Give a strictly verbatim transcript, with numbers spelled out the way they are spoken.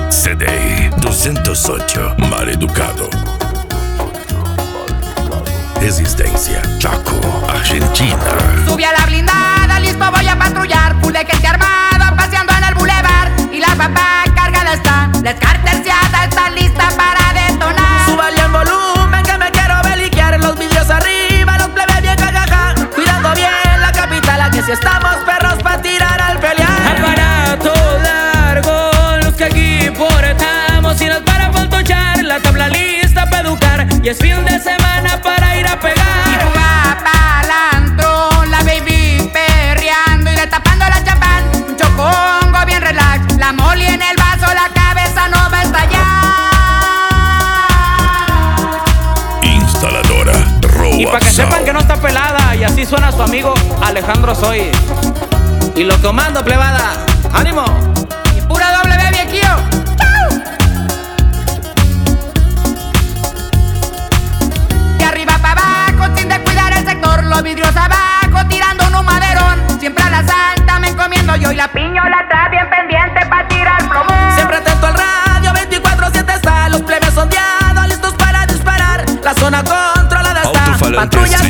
C D doscientos ocho, Maleducado. Existencia, Chaco, Argentina. Subí a la blindada, listo voy a patrullar. Full de gente armada, paseando en el bulevar. Y la papá cargada está, la escarterciada está lista para detonar. Súbale el volumen que me quiero beliquear. Los vídeos arriba, los plebes bien jajaja. Cuidando bien la capital, aquí si estamos perros pa' tirar al pelear. Aparato largo, los que aquí portamos. Y nos para pontochar, la tabla lista pa' educar. Y es fin de semana para ir a pegar. Y juega palantro, la baby perreando y destapando la champán. Un chocongo bien relax, la moli en el vaso, la cabeza no va a estallar. Instaladora Roaxal. Y pa' que sepan que no está pelada, y así suena su amigo Alejandro Soy. Y lo comando, plebada, ánimo. Y pura doble B, viejillo. De arriba para abajo, sin descuidar el sector. Los vidrios abajo, tirando un maderón. Siempre a la salta me encomiendo yo. Y la piñola atrás, bien pendiente pa' tirar plomo. Siempre atento al radio, veinticuatro siete está. Los plebes sondeados, listos para disparar. La zona controlada está. Alto-falantes Patrullas